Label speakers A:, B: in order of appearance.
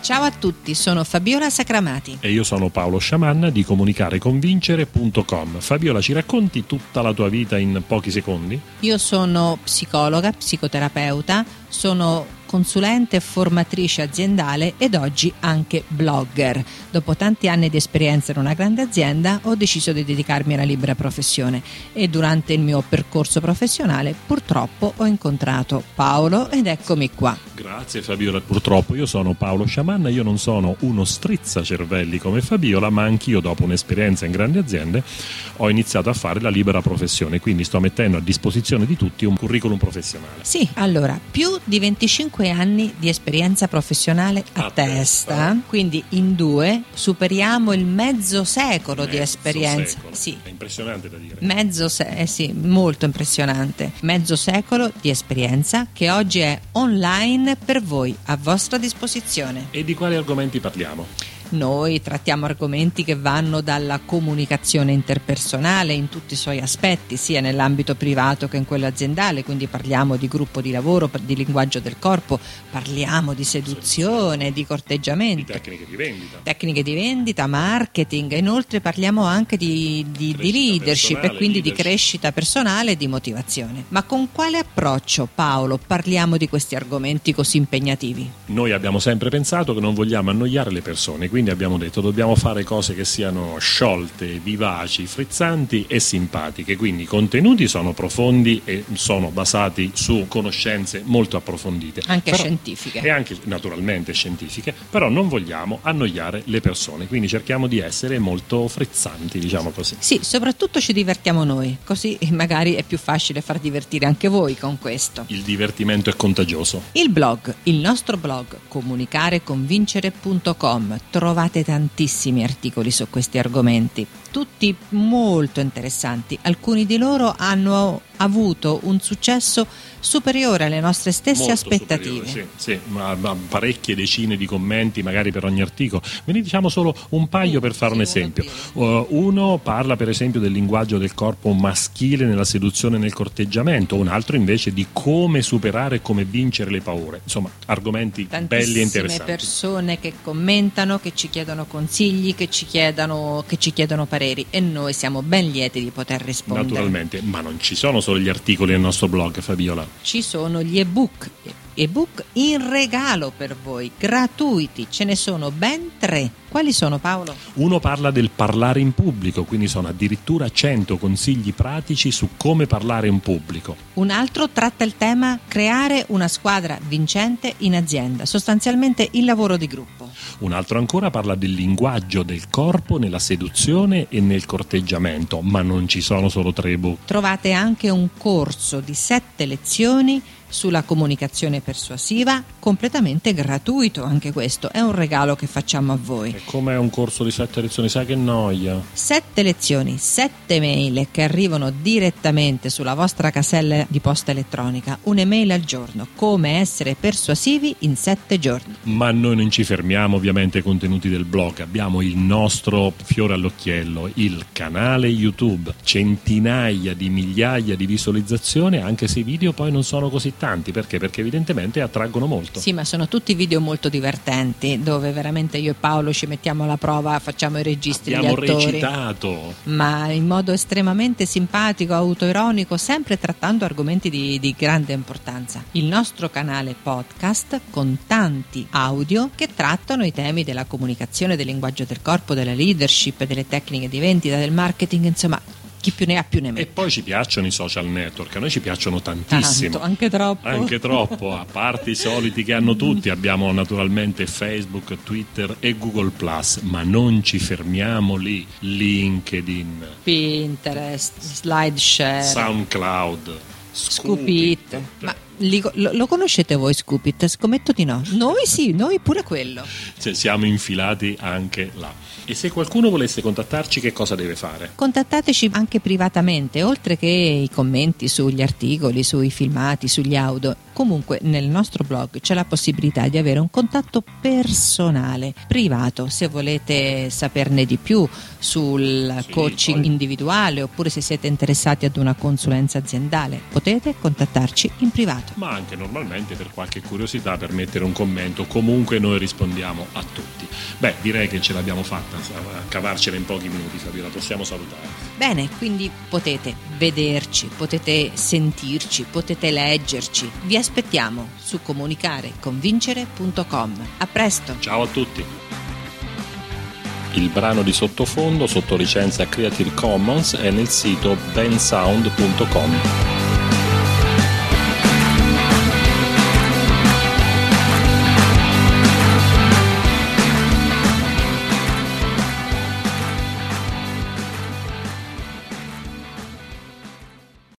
A: Ciao a tutti, sono Fabiola Sacramati.
B: E io sono Paolo Sciamanna di comunicareconvincere.com. Fabiola, ci racconti tutta la tua vita in pochi secondi?
A: Io sono psicologa, psicoterapeuta, sono consulente e formatrice aziendale ed oggi anche blogger. Dopo tanti anni di esperienza in una grande azienda ho deciso di dedicarmi alla libera professione e durante il mio percorso professionale purtroppo ho incontrato Paolo ed eccomi qua.
B: Grazie Fabiola, purtroppo io sono Paolo Sciamanna, io non sono uno strizzacervelli come Fabiola, ma anch'io dopo un'esperienza in grandi aziende ho iniziato a fare la libera professione, quindi sto mettendo a disposizione di tutti un curriculum professionale.
A: Sì, allora, più di 25 anni di esperienza professionale a testa, quindi in due superiamo il mezzo secolo di esperienza.
B: Secolo.
A: Sì.
B: È impressionante da dire.
A: Sì, molto impressionante. Mezzo secolo di esperienza che oggi è online per voi, a vostra disposizione.
B: E di quali argomenti parliamo?
A: Noi trattiamo argomenti che vanno dalla comunicazione interpersonale in tutti i suoi aspetti, sia nell'ambito privato che in quello aziendale, quindi parliamo di gruppo di lavoro, di linguaggio del corpo, parliamo di seduzione, di corteggiamento,
B: di
A: tecniche di vendita, marketing, inoltre parliamo anche di leadership e quindi di crescita personale e di motivazione. Ma con quale approccio, Paolo, parliamo di questi argomenti così impegnativi?
B: Noi abbiamo sempre pensato che non vogliamo annoiare le persone, quindi abbiamo detto dobbiamo fare cose che siano sciolte, vivaci, frizzanti e simpatiche, quindi i contenuti sono profondi e sono basati su conoscenze molto approfondite,
A: anche scientifiche
B: e anche naturalmente scientifiche, però non vogliamo annoiare le persone, quindi cerchiamo di essere molto frizzanti, diciamo così.
A: Sì, soprattutto ci divertiamo noi, così magari è più facile far divertire anche voi con questo.
B: Il divertimento è contagioso.
A: Il nostro blog comunicareconvincere.com, trovate tantissimi articoli su questi argomenti, tutti molto interessanti. Alcuni di loro hanno avuto un successo superiore alle nostre stesse
B: molto
A: aspettative.
B: Sì, ma parecchie decine di commenti magari per ogni articolo. Ve ne diciamo solo un paio per fare un esempio. Uno parla per esempio del linguaggio del corpo maschile nella seduzione e nel corteggiamento, un altro invece di come superare e come vincere le paure. Insomma, argomenti belli e interessanti.
A: Persone che commentano, che ci chiedono consigli, che ci chiedono pareri e noi siamo ben lieti di poter rispondere.
B: Naturalmente, ma non ci sono solo gli articoli nel nostro blog, Fabiola.
A: Ci sono gli ebook in regalo per voi, gratuiti, ce ne sono ben 3. Quali sono, Paolo?
B: Uno parla del parlare in pubblico, quindi sono addirittura 100 consigli pratici su come parlare in pubblico.
A: Un altro tratta il tema creare una squadra vincente in azienda, sostanzialmente il lavoro di gruppo.
B: Un altro ancora parla del linguaggio del corpo nella seduzione e nel corteggiamento, ma non ci sono solo 3 ebook.
A: Trovate anche un corso di 7 lezioni sulla comunicazione persuasiva, completamente gratuito anche questo, è un regalo che facciamo a voi.
B: E come un corso di 7 lezioni, sai che noia?
A: 7 lezioni, 7 mail che arrivano direttamente sulla vostra casella di posta elettronica, un'email al giorno, come essere persuasivi in 7 giorni.
B: Ma noi non ci fermiamo ovviamente ai contenuti del blog, abbiamo il nostro fiore all'occhiello, il canale YouTube, centinaia di migliaia di visualizzazioni, anche se i video poi non sono così tanti, perché evidentemente attraggono molto.
A: Sì, ma sono tutti video molto divertenti, dove veramente io e Paolo ci mettiamo alla prova, facciamo i registri,
B: abbiamo
A: gli attori,
B: recitato,
A: ma in modo estremamente simpatico, autoironico, sempre trattando argomenti di grande importanza. Il nostro canale podcast con tanti audio che trattano i temi della comunicazione, del linguaggio del corpo, della leadership, delle tecniche di vendita, del marketing, insomma, chi più ne ha più ne mette.
B: E poi ci piacciono i social network, a noi ci piacciono tantissimo.
A: Anche troppo,
B: a parte i soliti che hanno tutti, abbiamo naturalmente Facebook, Twitter e Google+, ma non ci fermiamo lì. LinkedIn,
A: Pinterest, SlideShare,
B: SoundCloud,
A: Scoopit. Ma lo conoscete voi Scoopit? Scommetto di no. Noi sì, noi pure quello.
B: Cioè, siamo infilati anche là. E se qualcuno volesse contattarci, che cosa deve fare?
A: Contattateci anche privatamente, oltre che i commenti sugli articoli, sui filmati, sugli audio. Comunque nel nostro blog c'è la possibilità di avere un contatto personale, privato, se volete saperne di più sul coaching individuale, oppure se siete interessati ad una consulenza aziendale, potete contattarci in privato.
B: Ma anche normalmente per qualche curiosità, per mettere un commento, comunque noi rispondiamo a tutti. Beh, direi che ce l'abbiamo fatta a cavarcela in pochi minuti, Fabiola, possiamo salutare.
A: Bene, quindi potete vederci, potete sentirci, potete leggerci. Vi aspettiamo su comunicareconvincere.com. A presto.
B: Ciao a tutti. Il brano di sottofondo sotto licenza Creative Commons è nel sito bensound.com.